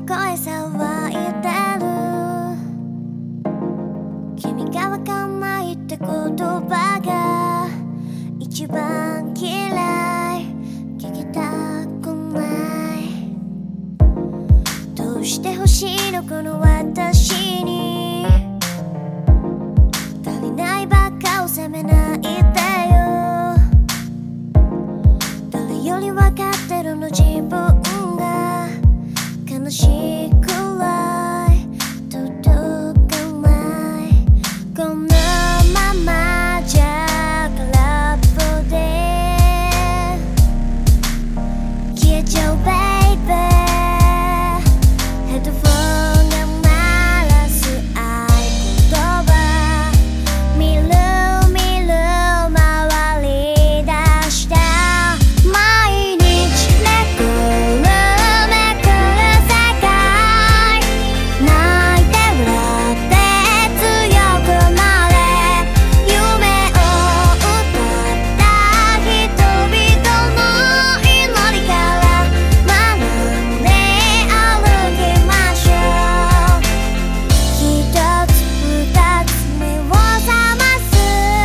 声騒いでる。君がわかんないって言葉が一番嫌い。聞きたくない。どうして欲しいのこの私に。足りないばっかを責めないでよ。誰よりわかってるの自分が悲しいくらい届かない。このままじゃ空っぽで消えちゃう baby。 ヘッドフォンが鳴らす合言葉。見る見る回り出した毎日めくるめくる世界。泣いて笑って強くなれ。夢を歌った人々の祈りから学んで歩きましょう。一つ二つ目を覚ます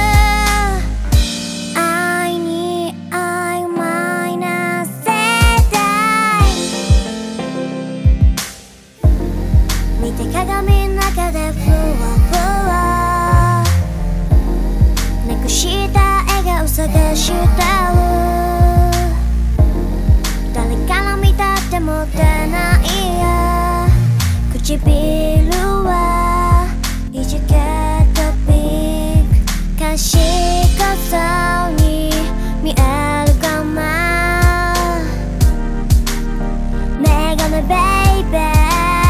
愛に曖昧な世代。見て鏡の中でふわふわなくした笑顔探してる。誰から見たってモテないや。唇はいじけたピンク。賢そうに見えるかな。メガネベイベー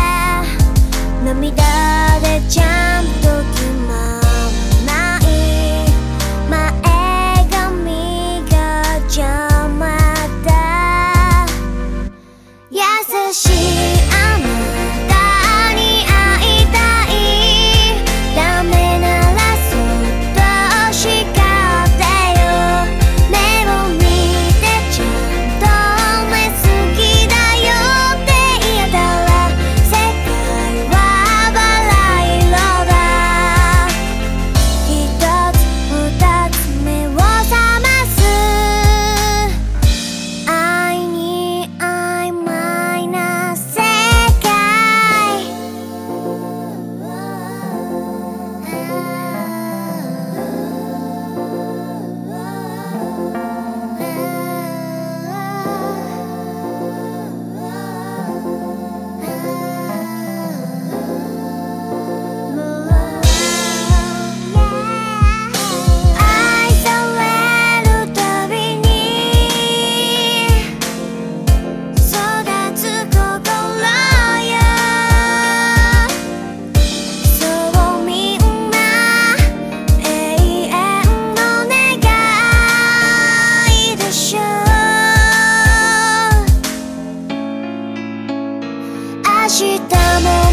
涙でちゃんと決まらない前髪が邪魔だ。優しいあなたに会いたい。ダメならそっと叱ってよ。目を見てちゃんとね好きだよって言えたら世界はバラ色だ。一つ二つ目を覚ます愛に曖昧な世界。愛されるたびに育つ心よ。そうみんな永遠の願いでしょ。明日も